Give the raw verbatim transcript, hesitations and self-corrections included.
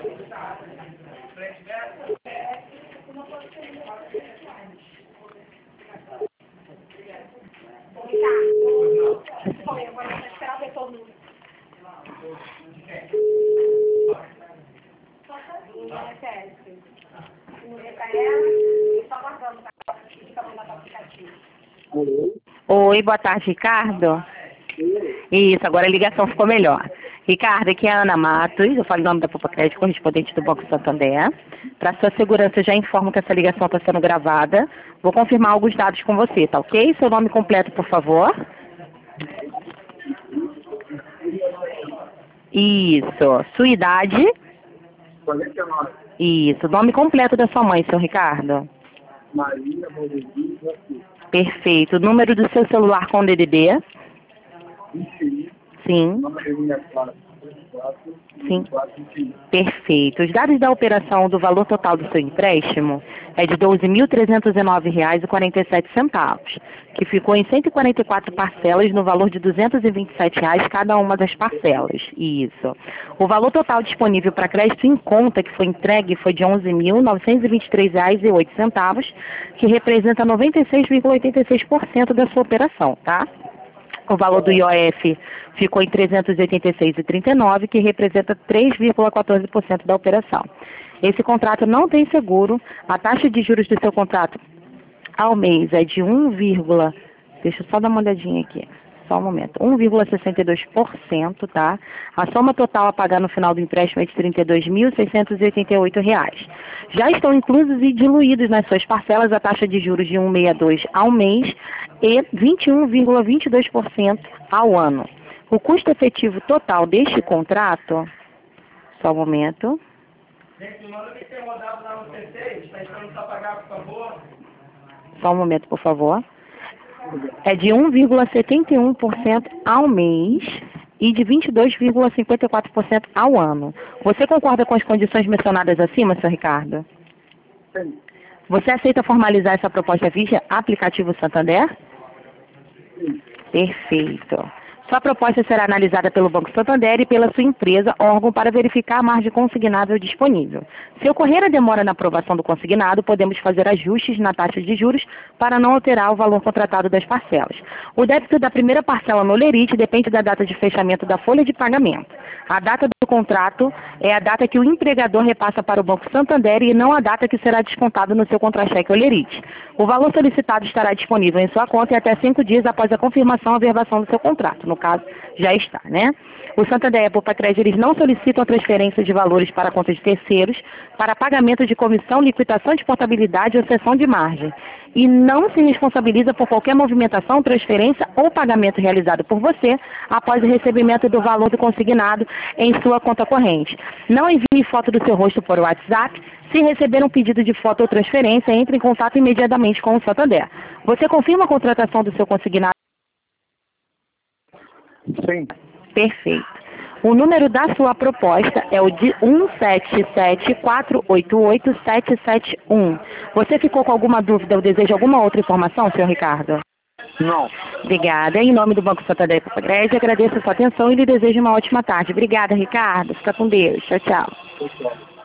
Oi, boa tarde, Ricardo. Isso, agora a ligação ficou melhor. Ricardo, aqui é a Ana Matos, eu falo em nome da Poupa Crédito, correspondente do Banco Santander. Para sua segurança, eu já informo que essa ligação está sendo gravada. Vou confirmar alguns dados com você, tá ok? Seu nome completo, por favor. Isso. Sua idade? quarenta e nove. Isso. Nome completo da sua mãe, seu Ricardo. Maria Valdemir Garcia. Perfeito. Número do seu celular com D D D? vinte e um. Sim. Sim. Perfeito. Os dados da operação do valor total do seu empréstimo é de doze mil trezentos e nove reais e quarenta e sete centavos, que ficou em cento e quarenta e quatro parcelas no valor de duzentos e vinte e sete reais cada uma das parcelas. Isso. O valor total disponível para crédito em conta que foi entregue foi de onze mil novecentos e vinte e três reais e oito centavos, que representa noventa e seis vírgula oitenta e seis por cento da sua operação, tá? O valor do I O F ficou em trezentos e oitenta e seis reais e trinta e nove centavos, que representa três vírgula quatorze por cento da operação. Esse contrato não tem seguro. A taxa de juros do seu contrato ao mês é de um, deixa eu só dar uma olhadinha aqui. Só um momento. um vírgula sessenta e dois por cento, tá? A soma total a pagar no final do empréstimo é de trinta e dois mil seiscentos e oitenta e oito reais. Já estão inclusos e diluídos nas suas parcelas a taxa de juros de um vírgula sessenta e dois por cento ao mês e vinte e um vírgula vinte e dois por cento ao ano. O custo efetivo total deste contrato, só um momento. Só um momento, por favor. É de um vírgula setenta e um por cento ao mês e de vinte e dois vírgula cinquenta e quatro por cento ao ano. Você concorda com as condições mencionadas acima, senhor Ricardo? Sim. Você aceita formalizar essa proposta via aplicativo Santander? Sim. Perfeito. Sua proposta será analisada pelo Banco Santander e pela sua empresa, órgão, para verificar a margem consignável disponível. Se ocorrer a demora na aprovação do consignado, podemos fazer ajustes na taxa de juros para não alterar o valor contratado das parcelas. O débito da primeira parcela no Lerite depende da data de fechamento da folha de pagamento. A data do contrato é a data que o empregador repassa para o Banco Santander e não a data que será descontado no seu contra-cheque Olerite. O valor solicitado estará disponível em sua conta em até cinco dias após a confirmação ou averbação do seu contrato. No caso, já está, né? O Santander e a Poupa Crédito, eles não solicitam transferência de valores para contas de terceiros, para pagamento de comissão, liquidação de portabilidade ou cessão de margem. E não se responsabiliza por qualquer movimentação, transferência ou pagamento realizado por você após o recebimento do valor do consignado em sua conta corrente. Não envie foto do seu rosto por WhatsApp. Se receber um pedido de foto ou transferência, entre em contato imediatamente com o Santander. Você confirma a contratação do seu consignado? Sim. Perfeito. O número da sua proposta é o de um sete sete quatro oito oito sete sete um. Você ficou com alguma dúvida ou deseja alguma outra informação, senhor Ricardo? Não. Obrigada. Em nome do Banco Santander e Poupa Crédito, agradeço a sua atenção e lhe desejo uma ótima tarde. Obrigada, Ricardo. Fica com Deus. Tchau, tchau. Tchau.